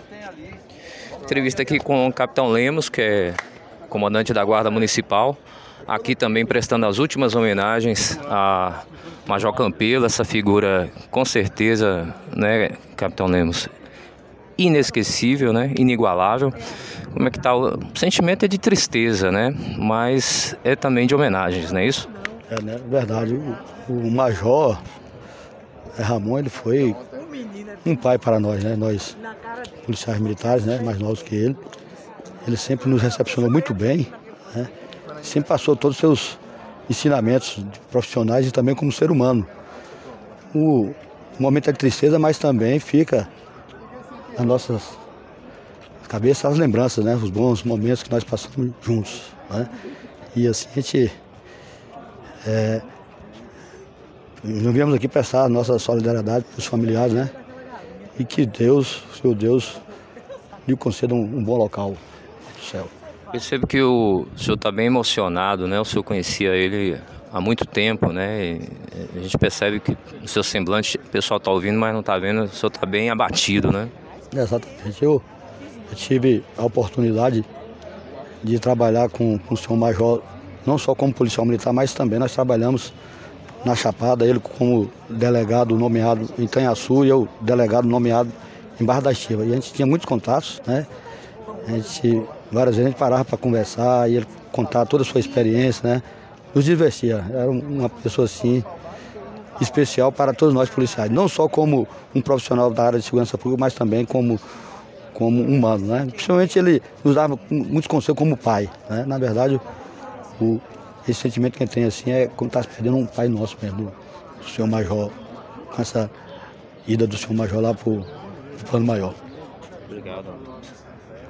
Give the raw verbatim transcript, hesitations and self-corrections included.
Entrevista aqui com o Capitão Lemos, que é comandante da Guarda Municipal. Aqui também prestando as últimas homenagens a Major Campelo, essa figura com certeza, né, Capitão Lemos, inesquecível, né, inigualável. Como é que tá? O sentimento é de tristeza, né, mas é também de homenagens, não é isso? É, né, verdade. O, o Major Ramon, ele foi um pai para nós, né, nós policiais militares, né, mais novos que ele. Ele sempre nos recepcionou muito bem, né, sempre passou todos os seus ensinamentos profissionais e também como ser humano. O momento é de tristeza, mas também fica nas nossas cabeças as lembranças, né? Os bons momentos que nós passamos juntos, né? E assim a gente é, nós viemos aqui prestar a nossa solidariedade para os familiares, né? E que Deus, Senhor Deus, lhe conceda um, um bom local do céu. Percebo que o senhor está bem emocionado, né? O senhor conhecia ele há muito tempo, né? E a gente percebe que o seu semblante, o pessoal está ouvindo, mas não está vendo, o senhor está bem abatido, né? Exatamente. Eu, eu tive a oportunidade de trabalhar com, com o senhor Major, não só como policial militar, mas também nós trabalhamos na Chapada, ele como delegado nomeado em Canhaçu e eu delegado nomeado em Barra da Estiva. E a gente tinha muitos contatos, né? A gente, várias vezes a gente parava para conversar e ele contava toda a sua experiência, né? Nos divertia. Era uma pessoa assim especial para todos nós policiais, não só como um profissional da área de segurança pública, mas também como, como humano, né? Principalmente ele nos dava muitos conselhos como pai, né? Na verdade, o, esse sentimento que a gente tem assim é como estar perdendo um pai nosso mesmo, do, do senhor Major, com essa ida do senhor Major lá para o plano maior. Obrigado.